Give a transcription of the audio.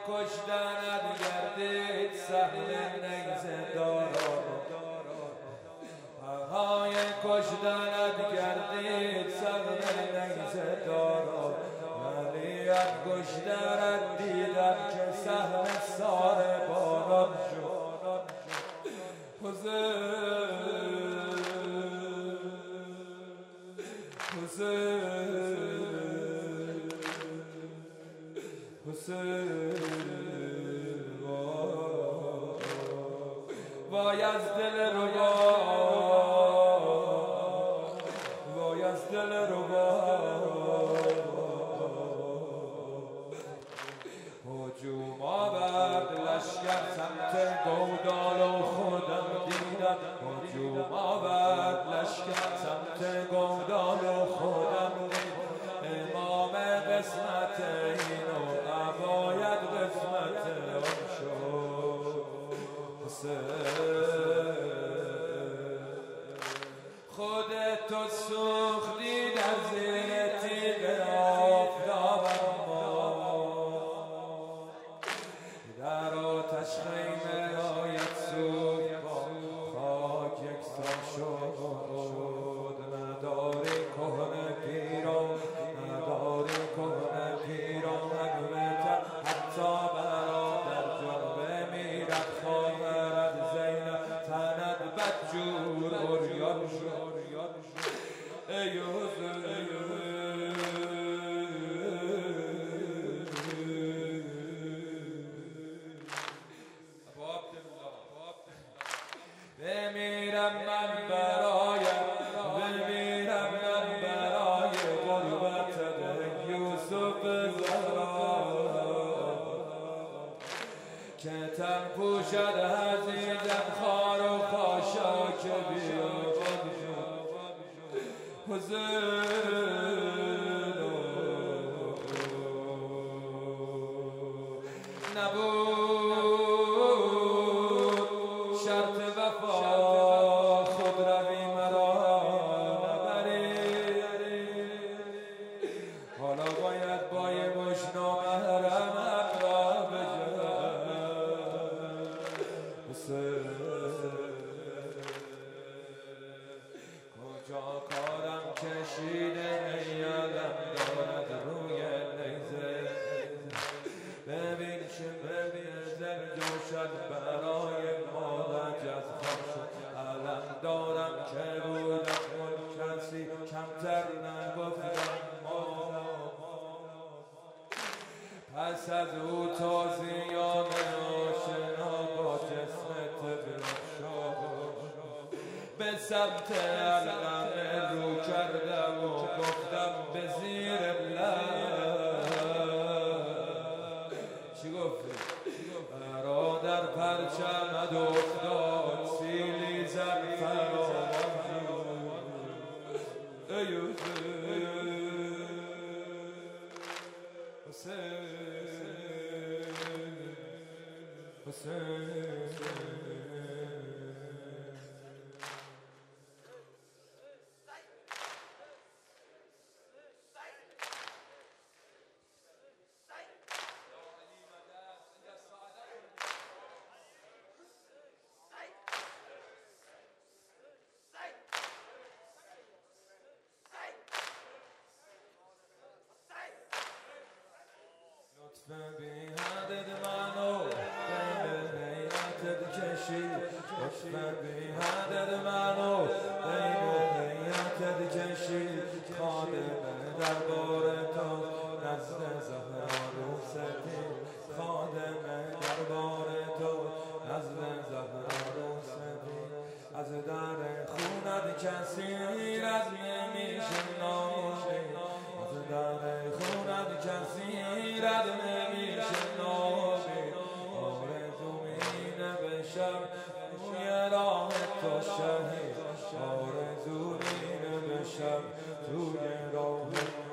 کشتنت گردید سهم نیزه داران پرهای کشتنت گردید سهم نیزه داران ولی از کشتنت دیدم که سهم سار باران شد وای از دل ربا وای از دل ربا هجوم آورد لشکر سمت گودال و خودم دیدم هجوم آورد لشکر سمت گودال و خودم دیدم امام قسمت اینو باید قسمت آن شد خودتو سوختی در زیر تیغ آفتابم در آتش خیمه هایت سوخت با خاک یکسان شد نداری کهنه پیران نداری کهنه پیران اگمتر حتی برادر جان بمیرد خواهرت زینب تنت بدجور عریان شد ای حسین بمیرم من برایت بمیرم من برای غربتت یوسف زهرا که تن پوشد عزیزم خار و خاشاک بیابان حسین نبود شرط وفا خود روی مرا نبری حالا باید با یه مش نامحرمم را بجم کجا کارم کشیده یادم دارد روی نیزه ببین که ببین زر جوشد برای مالک از خم شد علم دارم که بودم اون کسی کمتر نگفتم پس از او تازیان آشنا با جسمت بلشد به سمت علم رو کردم و گفتم به زیر لب چی گفتی؟ برادر پرچمت افتاد سیلی زد فراوان ای حسین لطف بی حدت منو به نیتت کشید لطف بی حدت منو به نیتت کشید خادم دربار تو نزد زهرا رو سپید خادم دربار تو نزد زهرا رو سپید از در خونت کسی رد نمیشه ناموشید از در خونت کسی رد نمیشه ناموشید آرزو اینه بشم توی راه تو شهید آرزو اینه بشم توی راه